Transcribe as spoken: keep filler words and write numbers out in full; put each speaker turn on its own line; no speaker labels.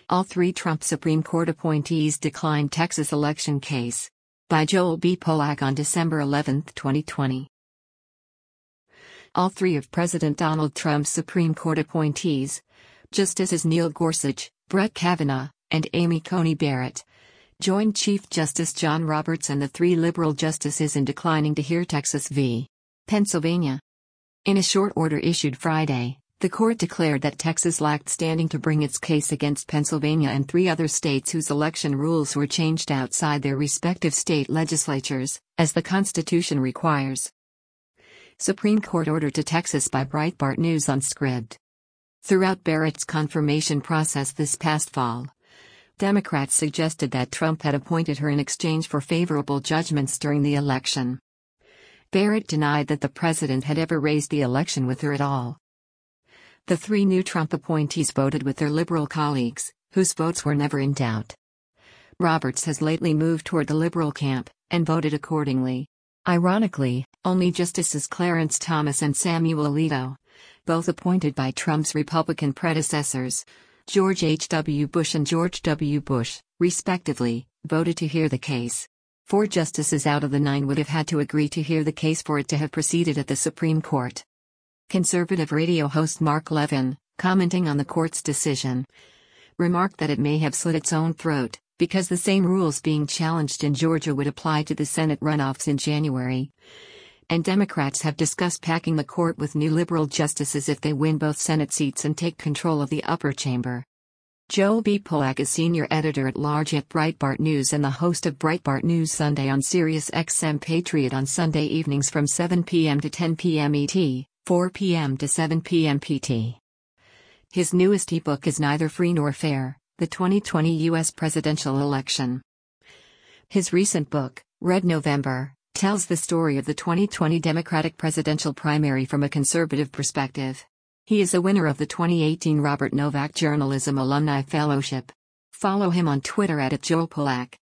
All three Trump Supreme Court appointees declined Texas election case. By Joel B. Polak on December eleventh, twenty twenty. All three of President Donald Trump's Supreme Court appointees, Justices Neil Gorsuch, Brett Kavanaugh, and Amy Coney Barrett, joined Chief Justice John Roberts and the three liberal justices in declining to hear Texas v. Pennsylvania. In a short order issued Friday, the court declared that Texas lacked standing to bring its case against Pennsylvania and three other states whose election rules were changed outside their respective state legislatures, as the Constitution requires. Supreme Court order to Texas by Breitbart News on Scribd. Throughout Barrett's confirmation process this past fall, Democrats suggested that Trump had appointed her in exchange for favorable judgments during the election. Barrett denied that the president had ever raised the election with her at all. The three new Trump appointees voted with their liberal colleagues, whose votes were never in doubt. Roberts has lately moved toward the liberal camp, and voted accordingly. Ironically, only Justices Clarence Thomas and Samuel Alito, both appointed by Trump's Republican predecessors, George H W Bush and George W. Bush, respectively, voted to hear the case. Four justices out of the nine would have had to agree to hear the case for it to have proceeded at the Supreme Court. Conservative radio host Mark Levin, commenting on the court's decision, remarked that it may have slit its own throat, because the same rules being challenged in Georgia would apply to the Senate runoffs in January. And Democrats have discussed packing the court with new liberal justices if they win both Senate seats and take control of the upper chamber. Joel B. Polak is senior editor-at-large at Breitbart News and the host of Breitbart News Sunday on Sirius X M Patriot on Sunday evenings from seven p m to ten p m E T, four p m to seven p m P T. His newest ebook is Neither Free Nor Fair: The twenty twenty U S Presidential Election. His recent book, Red November, tells the story of the twenty twenty Democratic presidential primary from a conservative perspective. He is a winner of the twenty eighteen Robert Novak Journalism Alumni Fellowship. Follow him on Twitter at Joel Polak.